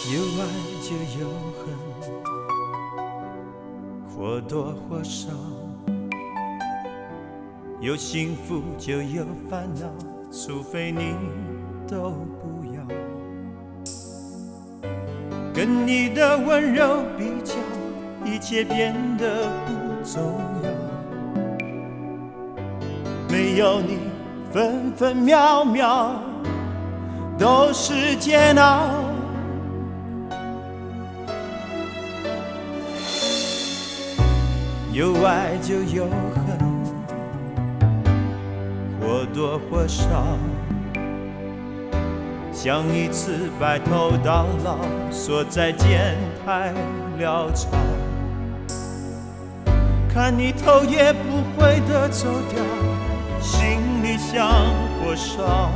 有爱就有恨，或多或少，有幸福就有烦恼，除非你都不要。跟你的温柔比较，一切变得不重要。没有你，分分秒秒都是煎熬。有爱就有恨，或多或少，像一次白头到老，说再见太潦草。看你头也不回地走掉，心里像火烧。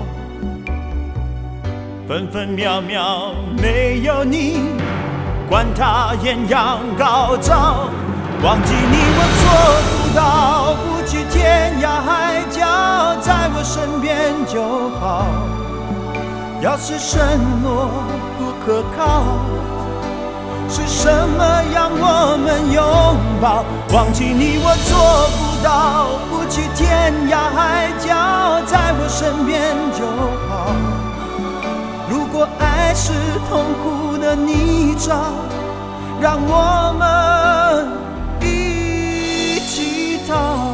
分分秒秒没有你，管它艳阳高照。忘记你我做不到，不去天涯海角，在我身边就好。要是承诺不可靠，是什么让我们拥抱？忘记你我做不到，不去天涯海角，在我身边就好。如果爱是痛苦的泥沼，让我们一起逃。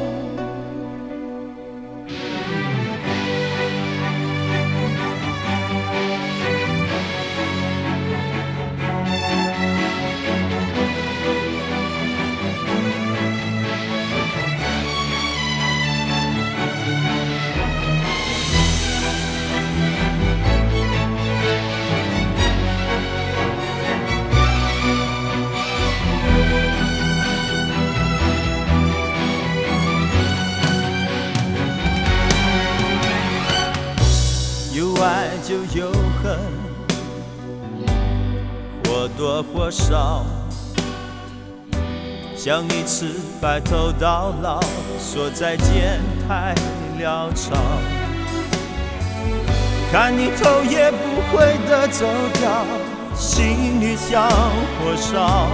有爱就有恨，或多或少，像一次白头到老，说再见太潦草。看你头也不回地走掉，心里像火烧。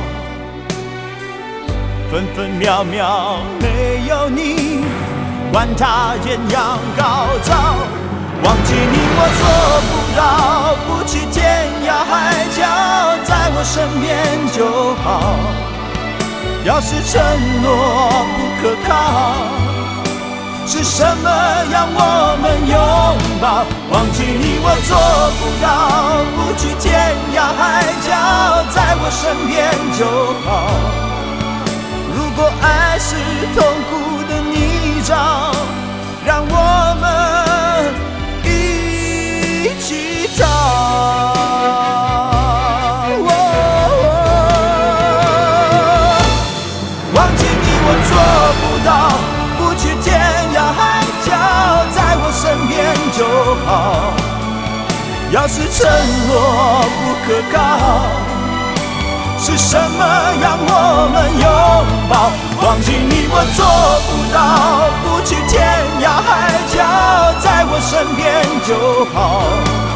分分秒秒没有你，管它艳阳高照。忘记你我做不到，不去天涯海角，在我身边就好。要是承诺不可靠，是什么让我们拥抱？忘记你我做不到，不去天涯海角，在我身边就好。如果爱是痛苦的泥沼，让我们一起逃。忘记你我做不到，不去天涯海角，在我身边就好。要是承诺不可靠，是什么让我们拥抱？忘记你我做不到，不去天涯海角，在我身边就好。